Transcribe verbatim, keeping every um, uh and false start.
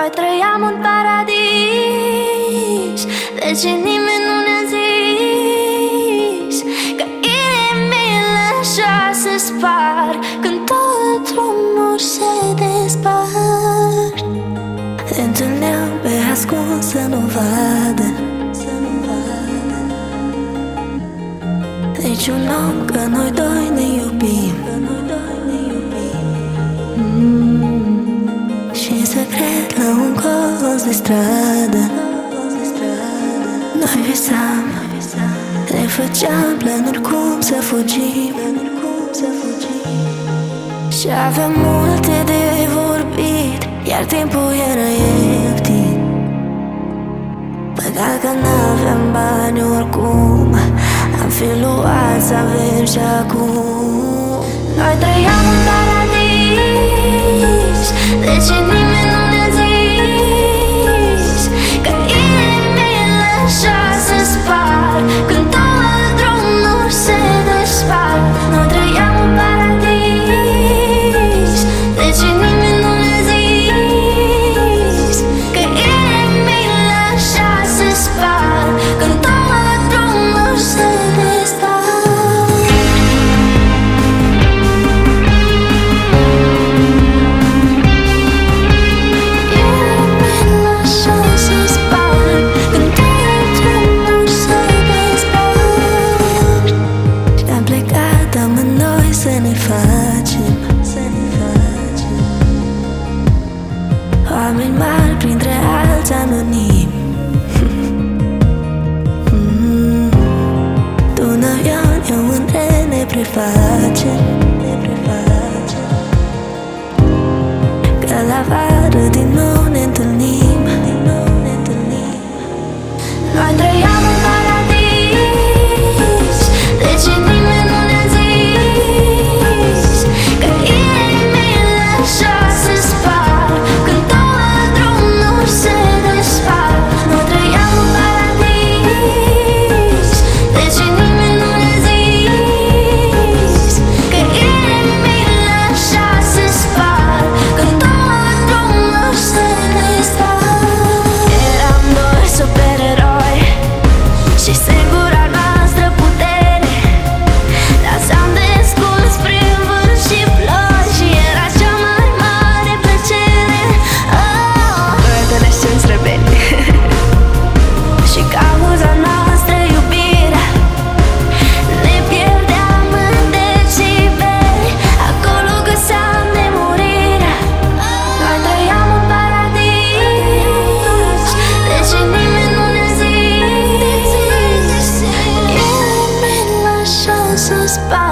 Noi trăiam în paradis, de ce nimeni nu ne-a zis că inimile așa se spar când tot drumuri se despart. Ne întâlneam pe ascuns să nu vadă, să nu vadă niciun om că noi doi ne iubim, că noi doi ne iubim. mm. Și în secret la un colț de stradă noi visam, ne făceam planuri cum să fugim, și aveam multe de vorbit, iar timpul era ieftin. Păcat că n-aveam bani oricum, am fi luat să avem și acum. Noi trăiam în paradis, de ce nimeni nu ne-a zis că inimile așa se spar când două drumuri se despart. Noi trăiam în paradis, de ce nimeni nu ne-a zis că inimile așa se spar când două drumuri se despart. Inimile așa se spar când două drumuri se despart. Și-am plecat amândoi să ne facem, să ne facem oameni mari printre alți anonimi. mm. Tu în avion, eu în tren, ne prefacem, ne prefacem că la vară din nou ne întâlnim, din nou ne întâlnim. Noi trăiam în paradis, de ce nimeni nu ne-a zis că inimile așa se spar când două drumuri se despart. Noi trăiam în paradis, de ce nimeni nu ne-a zis că inimile așa se spar când două drumuri se despart. Eram doi supereroi și singura noastră putere, dansam desculți prin vânt și ploi și era cea mai mare plăcere. Oh, doi adolescenți rebeli și cauza noastră iubirea, ne pierdeam în decibeli, acolo găseam nemurirea. Noi trăiam în paradis, de ce nimeni nu ne-a zis inimile așa se spar